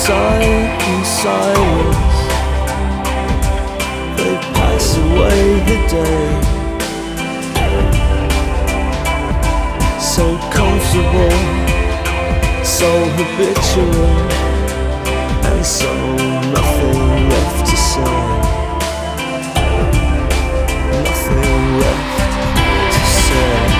side in silence, they pass away the day. So comfortable, so habitual, and so nothing left to say. Nothing left to say.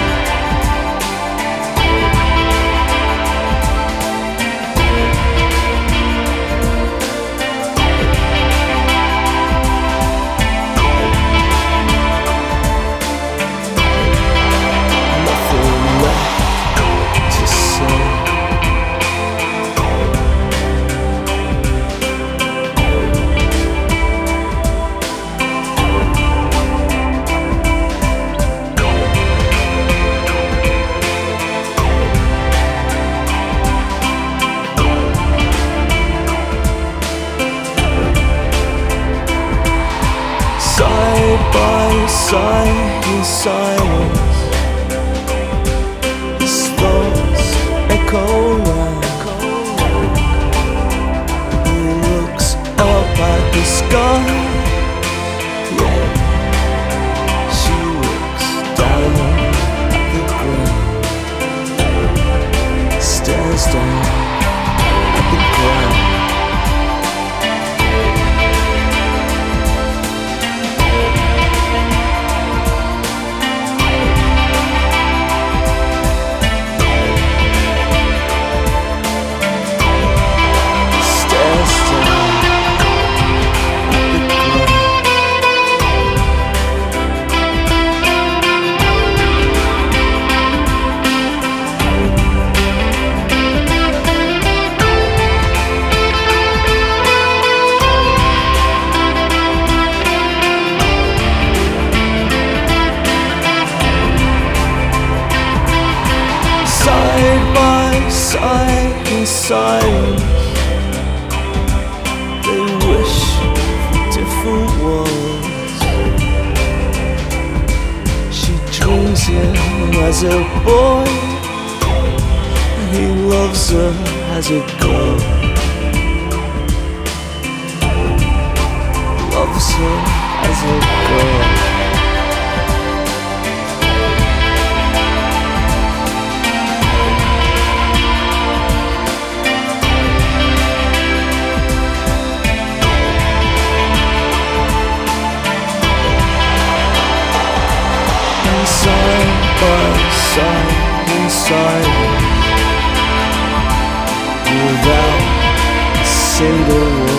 Side by side in silence, his thoughts echo round. He looks up at the sky, yeah. She looks down at the ground, stares down at the ground. Side by side in silence, they wish for different worlds. She dreams him as a boy, and he loves her as a girl. Loves her as a girl. Side by side in silence, without a single word.